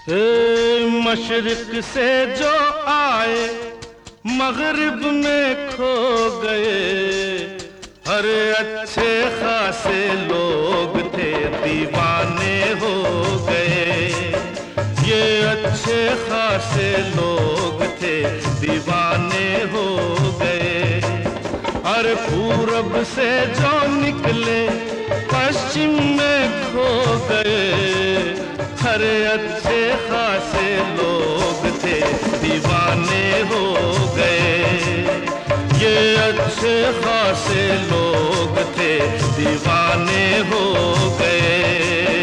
मशरिक से जो आए मगरिब में खो गए। हर अच्छे खासे लोग थे दीवाने हो गए। ये अच्छे खासे लोग थे दीवाने हो गए। अरे पूरब से जो निकले पश्चिम में खो गए। हर अच्छे खासे लोग थे दीवाने हो गए। ये अच्छे खासे लोग थे दीवाने हो गए।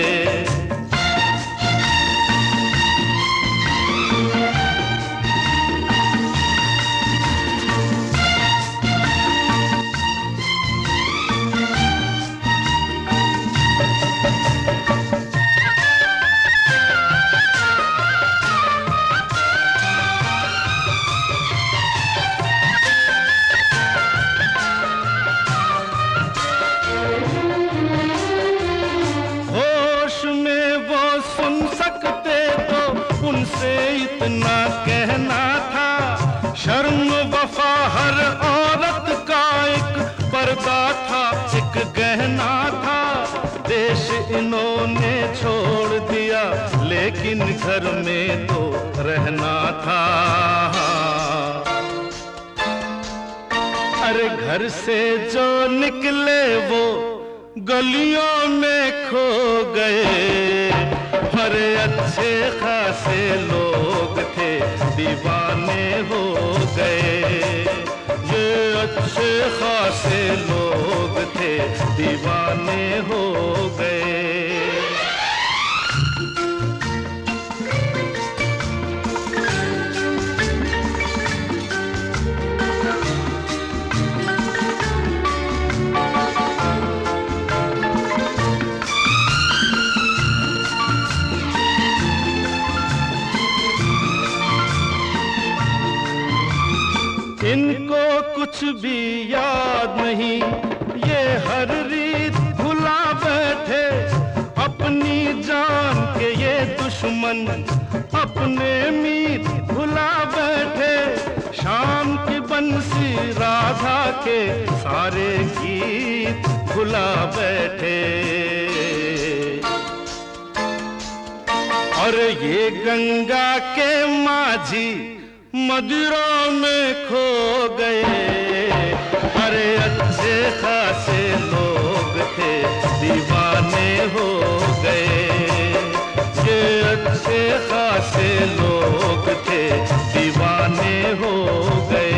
उनसे इतना कहना था, शर्म वफा हर औरत का एक पर्दा था, एक गहना था। देश इन्होंने छोड़ दिया लेकिन घर में तो रहना था। अरे घर से जो निकले वो गलियों में खो गए। हरे अच्छे खासे लोग थे दीवाने हो गए। ये अच्छे खासे लोग थे दीवाने हो गए। इनको कुछ भी याद नहीं, ये हर रीत भुला बैठे। अपनी जान के ये दुश्मन अपने मीत भुला बैठे। शाम की बंसी राधा के सारे गीत भुला बैठे। और ये गंगा के माझी मदिरा में खो गए। अरे अच्छे खासे लोग थे दीवाने हो गए। ये अच्छे खासे लोग थे दीवाने हो गए।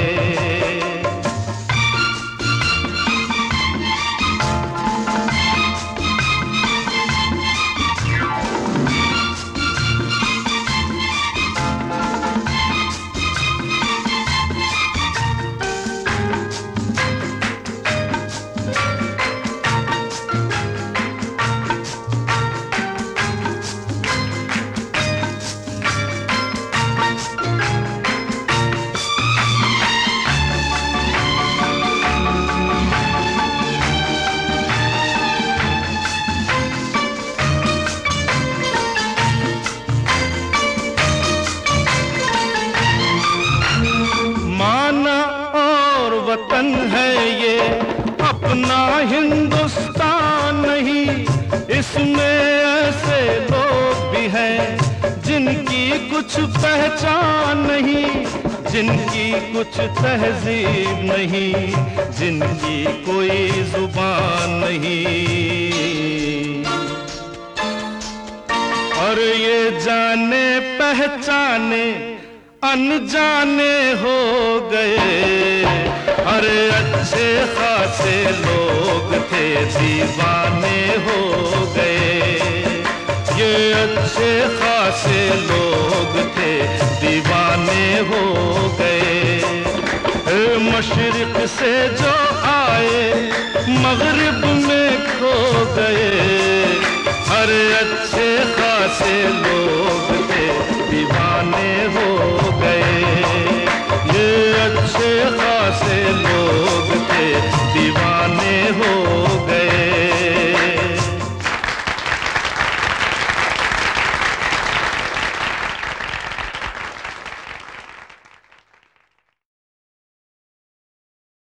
वतन है ये अपना हिंदुस्तान नहीं। इसमें ऐसे लोग भी हैं जिनकी कुछ पहचान नहीं, जिनकी कुछ तहजीब नहीं, जिनकी कोई जुबान नहीं। और ये जाने पहचाने अनजाने हो गए। अरे अच्छे खासे लोग थे दीवाने हो गए। ये अच्छे खासे लोग थे दीवाने हो गए। मशरिक से जो आए मगरिब में खो गए। अरे अच्छे खासे लोग थे दीवाने हो